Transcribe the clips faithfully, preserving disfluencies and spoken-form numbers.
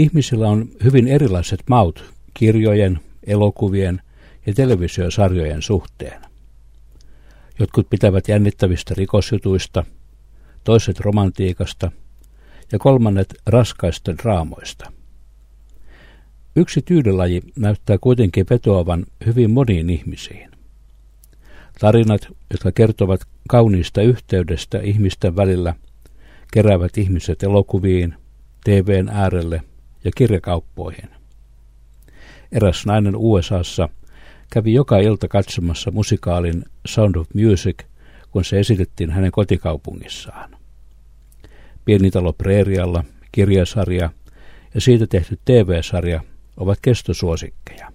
Ihmisillä on hyvin erilaiset maut kirjojen, elokuvien ja televisiosarjojen suhteen. Jotkut pitävät jännittävistä rikosjutuista, toiset romantiikasta ja kolmannet raskaista draamoista. Yksi tyylilaji näyttää kuitenkin vetoavan hyvin moniin ihmisiin. Tarinat, jotka kertovat kauniista yhteydestä ihmisten välillä, keräävät ihmiset elokuviin, T V:n äärelle ja kirjakauppoihin. Eräs nainen U S A:ssa kävi joka ilta katsomassa musikaalin Sound of Music, kun se esitettiin hänen kotikaupungissaan. Pienitalo Preerialla, kirjasarja ja siitä tehty T V-sarja ovat kestosuosikkeja.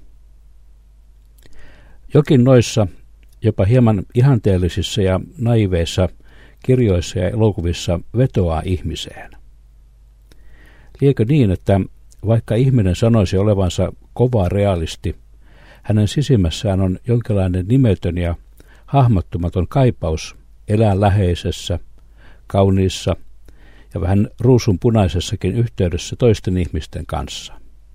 Jokin noissa, jopa hieman ihanteellisissa ja naiveissa kirjoissa ja elokuvissa vetoaa ihmiseen. Liekö niin, että vaikka ihminen sanoisi olevansa kova realisti, hänen sisimmässään on jonkinlainen nimetön ja hahmottumaton kaipaus elää läheisessä, kauniissa ja vähän ruusunpunaisessakin yhteydessä toisten ihmisten kanssa.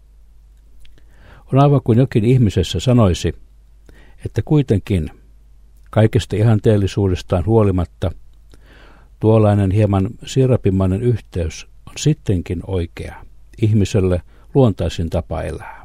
On aivan kuin jokin ihmisessä sanoisi, että kuitenkin kaikesta ihanteellisuudestaan huolimatta tuollainen hieman sierapimainen yhteys on sittenkin oikea, ihmiselle luontaisin tapa elää.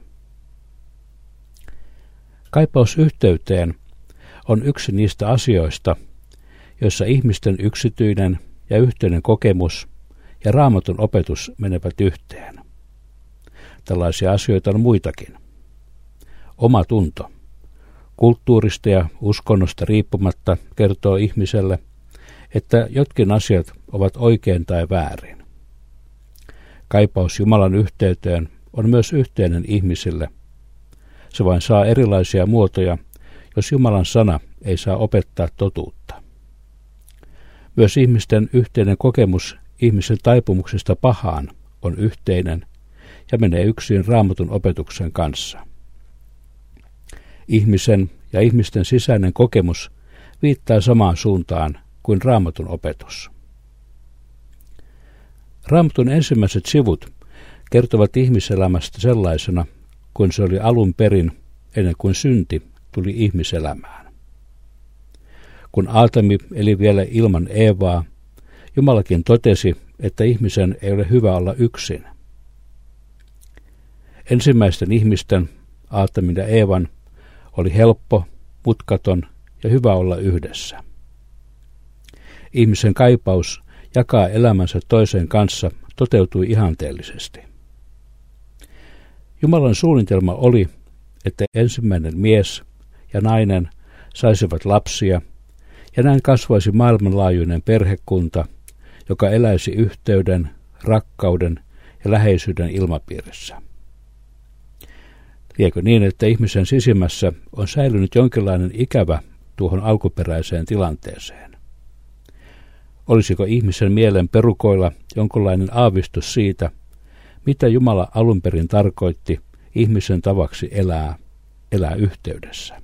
Kaipaus yhteyteen on yksi niistä asioista, joissa ihmisten yksityinen ja yhteinen kokemus ja Raamatun opetus menevät yhteen. Tällaisia asioita on muitakin. Oma tunto. Kulttuurista ja uskonnosta riippumatta kertoo ihmiselle, että jotkin asiat ovat oikein tai väärin. Kaipaus Jumalan yhteyteen on myös yhteinen ihmisille. Se vain saa erilaisia muotoja, jos Jumalan sana ei saa opettaa totuutta. Myös ihmisten yhteinen kokemus ihmisen taipumuksesta pahaan on yhteinen ja menee yksin Raamatun opetuksen kanssa. Ihmisen ja ihmisten sisäinen kokemus viittaa samaan suuntaan kuin Raamatun opetus. Raamatun ensimmäiset sivut kertovat ihmiselämästä sellaisena, kuin se oli alun perin ennen kuin synti tuli ihmiselämään. Kun Aatami eli vielä ilman Eevaa, Jumalakin totesi, että ihmisen ei ole hyvä olla yksin. Ensimmäisten ihmisten, Aatamin ja Eevan, oli helppo, mutkaton ja hyvä olla yhdessä. Ihmisen kaipaus jakaa elämänsä toisen kanssa toteutui ihanteellisesti. Jumalan suunnitelma oli, että ensimmäinen mies ja nainen saisivat lapsia, ja näin kasvaisi maailmanlaajuinen perhekunta, joka eläisi yhteyden, rakkauden ja läheisyyden ilmapiirissä. Liekö niin, että ihmisen sisimmässä on säilynyt jonkinlainen ikävä tuohon alkuperäiseen tilanteeseen? Olisiko ihmisen mielen perukoilla jonkinlainen aavistus siitä, mitä Jumala alun perin tarkoitti ihmisen tavaksi elää, elää yhteydessä?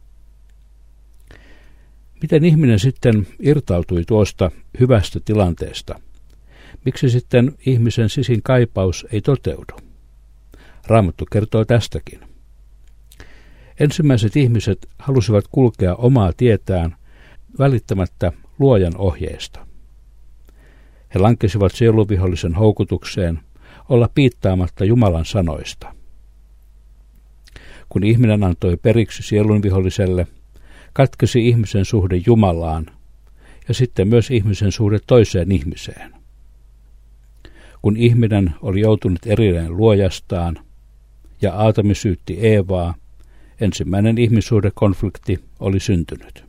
Miten ihminen sitten irtautui tuosta hyvästä tilanteesta? Miksi sitten ihmisen sisin kaipaus ei toteudu? Raamattu kertoo tästäkin. Ensimmäiset ihmiset halusivat kulkea omaa tietään välittämättä luojan ohjeista. He lankesivat sieluvihollisen houkutukseen olla piittaamatta Jumalan sanoista. Kun ihminen antoi periksi sielunviholliselle, katkesi ihmisen suhde Jumalaan ja sitten myös ihmisen suhde toiseen ihmiseen. Kun ihminen oli joutunut erilleen luojastaan ja Aatami syytti Eevaa, ensimmäinen ihmissuhdekonflikti oli syntynyt.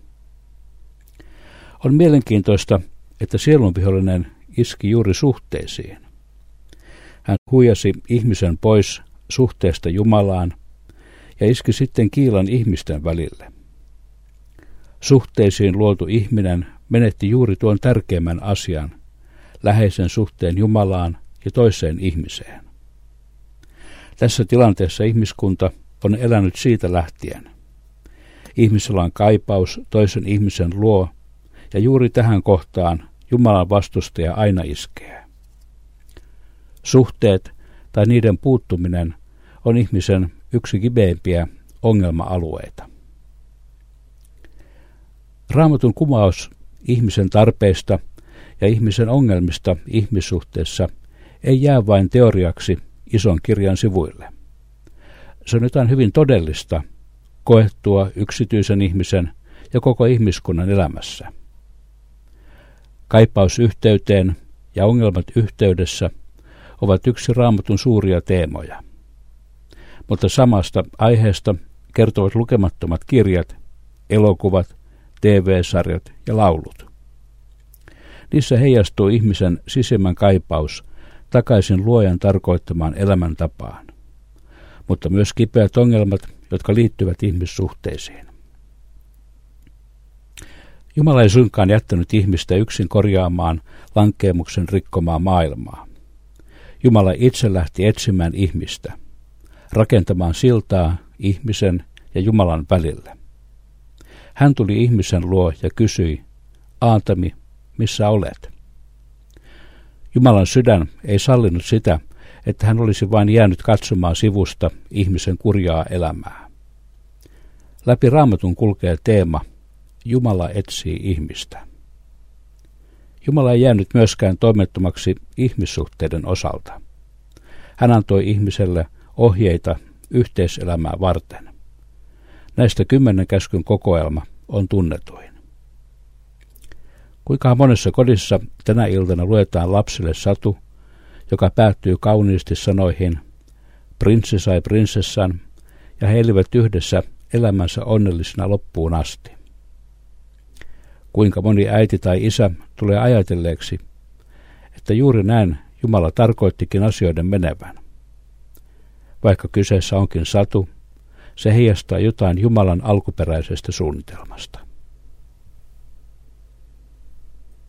On mielenkiintoista, että sielunvihollinen iski juuri suhteisiin. Hän huijasi ihmisen pois suhteesta Jumalaan ja iski sitten kiilan ihmisten välille. Suhteisiin luotu ihminen menetti juuri tuon tärkeimmän asian, läheisen suhteen Jumalaan ja toiseen ihmiseen. Tässä tilanteessa ihmiskunta on elänyt siitä lähtien. Ihmisellä on kaipaus toisen ihmisen luo, ja juuri tähän kohtaan Jumalan vastustaja aina iskee. Suhteet tai niiden puuttuminen on ihmisen yksi kipeimpiä ongelma-alueita. Raamatun kuvaus ihmisen tarpeista ja ihmisen ongelmista ihmissuhteessa ei jää vain teoriaksi ison kirjan sivuille. Se on jotain hyvin todellista, koettua yksityisen ihmisen ja koko ihmiskunnan elämässä. Kaipaus yhteyteen ja ongelmat yhteydessä ovat yksi Raamatun suuria teemoja. Mutta samasta aiheesta kertovat lukemattomat kirjat, elokuvat, T V-sarjat ja laulut. Niissä heijastuu ihmisen sisimmän kaipaus takaisin Luojan tarkoittamaan elämäntapaan, mutta myös kipeät ongelmat, jotka liittyvät ihmissuhteisiin. Jumala ei suinkaan jättänyt ihmistä yksin korjaamaan lankeemuksen rikkomaa maailmaa. Jumala itse lähti etsimään ihmistä, rakentamaan siltaa ihmisen ja Jumalan välille. Hän tuli ihmisen luo ja kysyi, Aatami, missä olet? Jumalan sydän ei sallinut sitä, että hän olisi vain jäänyt katsomaan sivusta ihmisen kurjaa elämää. Läpi Raamatun kulkee teema, Jumala etsii ihmistä. Jumala ei jäänyt myöskään toimettomaksi ihmissuhteiden osalta. Hän antoi ihmiselle ohjeita yhteiselämää varten. Näistä kymmenen käskyn kokoelma on tunnetuin. Kuinka monessa kodissa tänä iltana luetaan lapsille satu, joka päättyy kauniisti sanoihin, prinssi sai prinsessan, ja he elivät yhdessä elämänsä onnellisena loppuun asti. Kuinka moni äiti tai isä tulee ajatelleeksi, että juuri näin Jumala tarkoittikin asioiden menevän. Vaikka kyseessä onkin satu, se heijastaa jotain Jumalan alkuperäisestä suunnitelmasta.